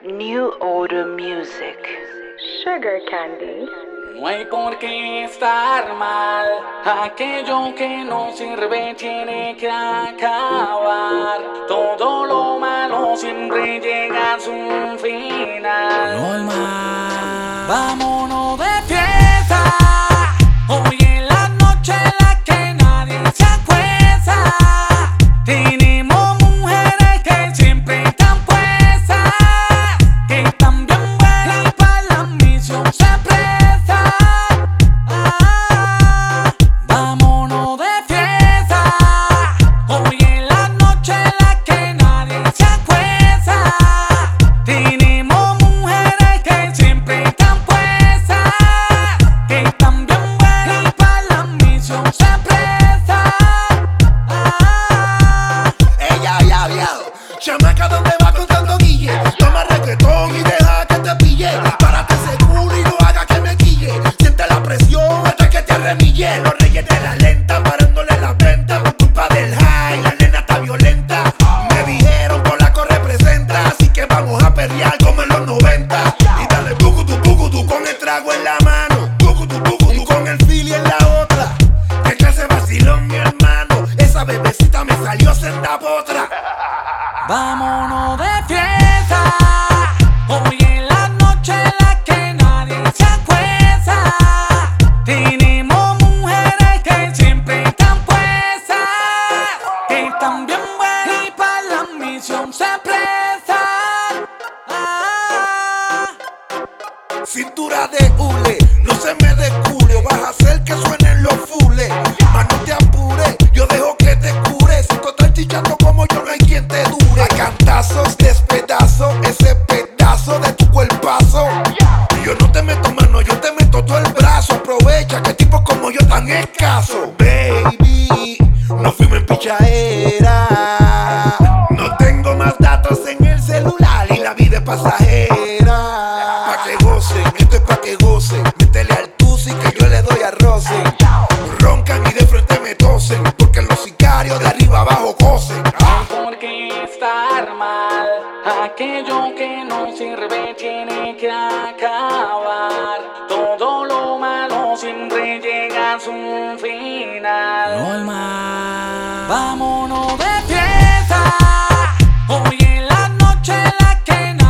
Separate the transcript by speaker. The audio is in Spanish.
Speaker 1: New Order Music.
Speaker 2: Sugar Candy.
Speaker 3: No hay por qué estar mal, aquello que no sirve tiene que acabar. Todo lo malo siempre llega a su final. Normal, vámonos de fiesta. Hoy en la noche en la que nadie se acuesta. Tenemos mujeres que siempre están puestas, que están bien buenas y para la misión se prestan. Vámonos de fiesta. Hoy en la noche en la que nadie se acuesta. Tenemos mujeres que siempre están puestas, que están bien buenas y para la misión se prestan.
Speaker 4: Ella ya viado, chamaca, ¿dónde va con tanto guille? Toma reggaetón y deja que te pille. Párate seguro y no haga que me quille. Siente la presión hasta que te arremille. Los reyes de la lenta parándole las ventas por culpa del high. La nena está violenta. Me dijeron Polaco representa, así que vamos a perrear como en los 90. Y dale bugudu con el trago en la mano, bugudu con el fili en la otra. Que clase vacilón, mi hermano. Esa bebecita me salió senda potra.
Speaker 3: Vámonos de fiesta. Hoy en la noche en la que nadie se acuesta. Tenemos mujeres que siempre están puestas, que están bien buenas y para la misión se prestan.
Speaker 4: Cintura de hule, no se me descule. Vas a hacer que suenen los fules. Más no te apures, yo dejo que te cure. Si tú estás chichando como yo, no hay quien te dure. A cantazos despedazo ese pedazo de tu cuerpazo. Y yo no te meto mano, yo te meto todo el brazo. Aprovecha que tipos como yo tan escaso. Baby, no fuimos en pichadera. No tengo más datos en el celular y la vida es pasajera. Pa' que gocen, esto es pa' que gocen. Métele al tusi que yo le doy a Rosen. Roncan y de frente me tosen, porque los sicarios de arriba abajo cosen.
Speaker 3: ¿Por qué estar mal? Aquello que no sirve tiene que acabar. Todo lo malo siempre llega a su final. Normal, vámonos de fiesta. Hoy en la noche en la que